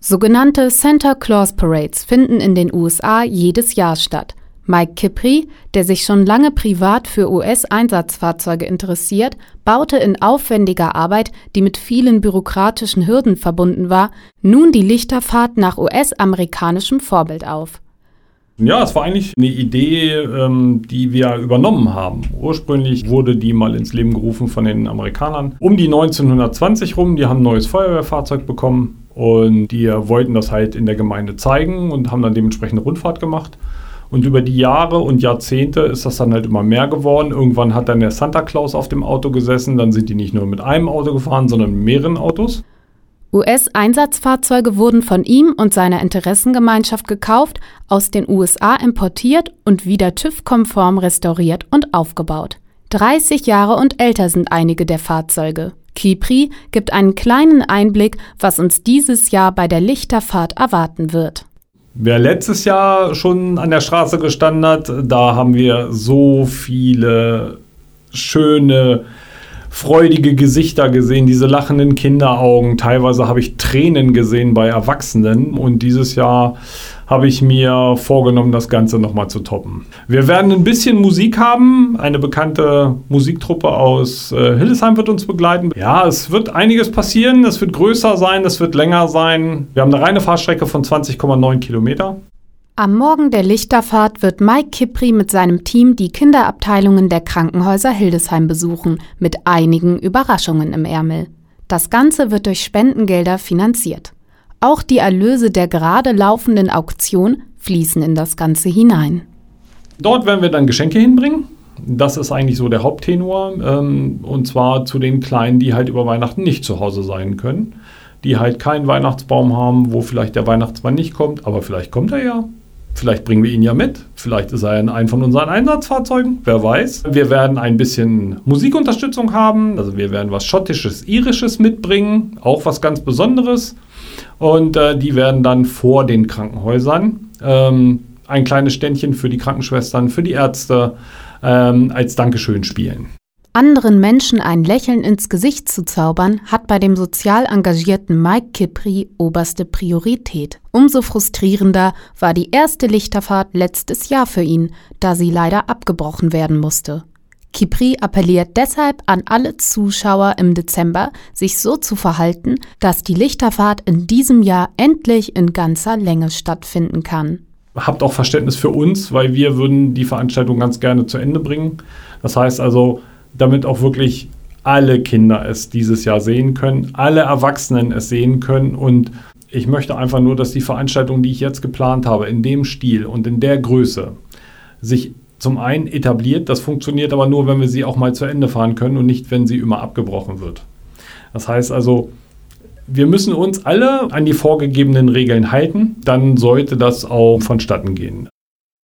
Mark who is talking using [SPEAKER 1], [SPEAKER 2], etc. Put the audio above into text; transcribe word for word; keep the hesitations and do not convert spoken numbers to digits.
[SPEAKER 1] Sogenannte Santa Claus Parades finden in den U S A jedes Jahr statt. Mike Kipri, der sich schon lange privat für U S-Einsatzfahrzeuge interessiert, baute in aufwendiger Arbeit, die mit vielen bürokratischen Hürden verbunden war, nun die Lichterfahrt nach U S-amerikanischem Vorbild auf.
[SPEAKER 2] Ja, es war eigentlich eine Idee, ähm, die wir übernommen haben. Ursprünglich wurde die mal ins Leben gerufen von den Amerikanern. Um die neunzehnhundertzwanzig rum, die haben ein neues Feuerwehrfahrzeug bekommen und die wollten das halt in der Gemeinde zeigen und haben dann dementsprechend eine Rundfahrt gemacht. Und über die Jahre und Jahrzehnte ist das dann halt immer mehr geworden. Irgendwann hat dann der Santa Claus auf dem Auto gesessen. Dann sind die nicht nur mit einem Auto gefahren, sondern mit mehreren Autos.
[SPEAKER 1] U S-Einsatzfahrzeuge wurden von ihm und seiner Interessengemeinschaft gekauft, aus den U S A importiert und wieder TÜV-konform restauriert und aufgebaut. dreißig Jahre und älter sind einige der Fahrzeuge. Kipri gibt einen kleinen Einblick, was uns dieses Jahr bei der Lichterfahrt erwarten wird.
[SPEAKER 2] Wer letztes Jahr schon an der Straße gestanden hat, da haben wir so viele schöne, freudige Gesichter gesehen, diese lachenden Kinderaugen. Teilweise habe ich Tränen gesehen bei Erwachsenen und dieses Jahr habe ich mir vorgenommen, das Ganze nochmal zu toppen. Wir werden ein bisschen Musik haben. Eine bekannte Musiktruppe aus äh, Hildesheim wird uns begleiten. Ja, es wird einiges passieren. Es wird größer sein, es wird länger sein. Wir haben eine reine Fahrstrecke von zwanzig Komma neun Kilometer.
[SPEAKER 1] Am Morgen der Lichterfahrt wird Mike Kipri mit seinem Team die Kinderabteilungen der Krankenhäuser Hildesheim besuchen, mit einigen Überraschungen im Ärmel. Das Ganze wird durch Spendengelder finanziert. Auch die Erlöse der gerade laufenden Auktion fließen in das Ganze hinein.
[SPEAKER 2] Dort werden wir dann Geschenke hinbringen. Das ist eigentlich so der Haupttenor. Ähm, und zwar zu den Kleinen, die halt über Weihnachten nicht zu Hause sein können. Die halt keinen Weihnachtsbaum haben, wo vielleicht der Weihnachtsmann nicht kommt. Aber vielleicht kommt er ja. Vielleicht bringen wir ihn ja mit. Vielleicht ist er in einem von unseren Einsatzfahrzeugen. Wer weiß. Wir werden ein bisschen Musikunterstützung haben. Also wir werden was Schottisches, Irisches mitbringen. Auch was ganz Besonderes. Und äh, die werden dann vor den Krankenhäusern ähm, ein kleines Ständchen für die Krankenschwestern, für die Ärzte ähm, als Dankeschön spielen.
[SPEAKER 1] Anderen Menschen ein Lächeln ins Gesicht zu zaubern, hat bei dem sozial engagierten Mike Kipri oberste Priorität. Umso frustrierender war die erste Lichterfahrt letztes Jahr für ihn, da sie leider abgebrochen werden musste. Kipri appelliert deshalb an alle Zuschauer im Dezember, sich so zu verhalten, dass die Lichterfahrt in diesem Jahr endlich in ganzer Länge stattfinden kann.
[SPEAKER 2] Habt auch Verständnis für uns, weil wir würden die Veranstaltung ganz gerne zu Ende bringen. Das heißt also, damit auch wirklich alle Kinder es dieses Jahr sehen können, alle Erwachsenen es sehen können. Und ich möchte einfach nur, dass die Veranstaltung, die ich jetzt geplant habe, in dem Stil und in der Größe sich zum einen etabliert. Das funktioniert aber nur, wenn wir sie auch mal zu Ende fahren können und nicht, wenn sie immer abgebrochen wird. Das heißt also, wir müssen uns alle an die vorgegebenen Regeln halten. Dann sollte das auch vonstatten gehen.